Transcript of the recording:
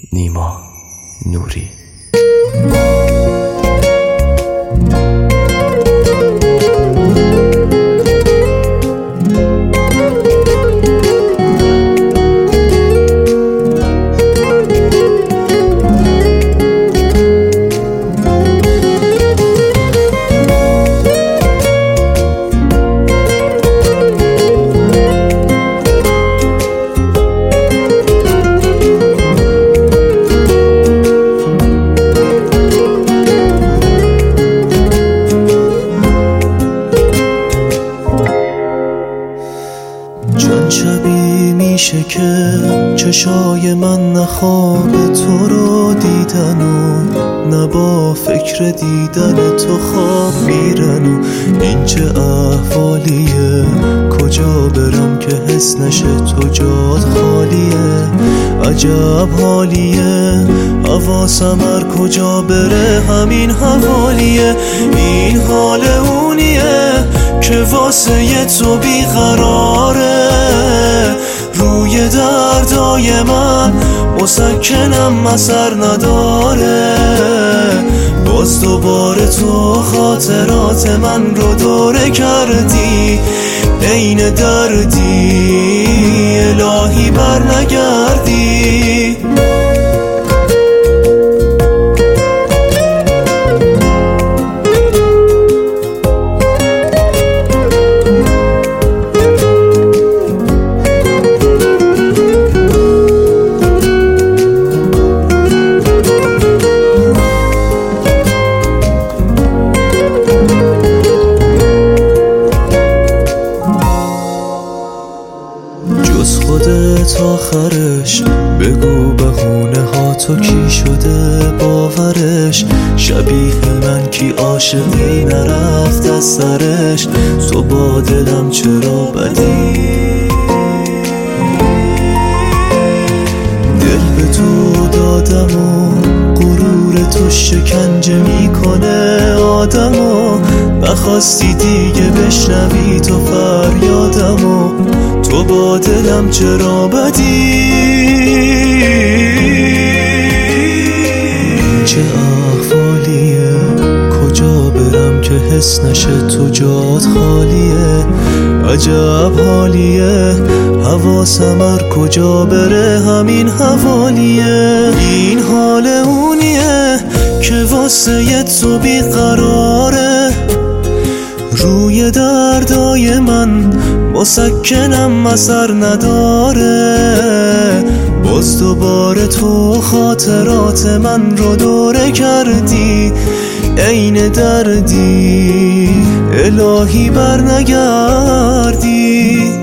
نیما نوری. چند شبی میشه که چشای من نخواب تو رو دیدن و نه با فکر دیدن تو خواب میرن و این چه احوالیه، کجا برم که حس نشه تو جات خالیه، عجب حالیه، حواسم هر کجا بره همین حوالیه، این حال اونیه که واسه تو بیقراره، روی دردای من مسکنم اثر نداره، باز دوباره تو خاطرات من رو دوره کردی، عین دردی الهی بر نگردی. جز خودت آخرش بگو بهونه ها تو کی شده باورش، شبیه من کی عاشقی نرفت از سرش، تو با دلم چرا بدی، دل به تو دادم و غرور تو شکنجه میکنه آدمو، نخواستی دیگه بشنوی تو فریادمو، تو با دلم چرا بدی، چه احوالیه، کجا برم که حس نشه تو جات خالیه، عجب حالیه، حواسم هر کجا بره همین حوالیه، این حال اونیه که واسه تو بیقراره، روی دردای من مسکنم اثر نداره، باز دوباره تو خاطرات من رو دوره کردی، عین دردی الهی بر نگردی.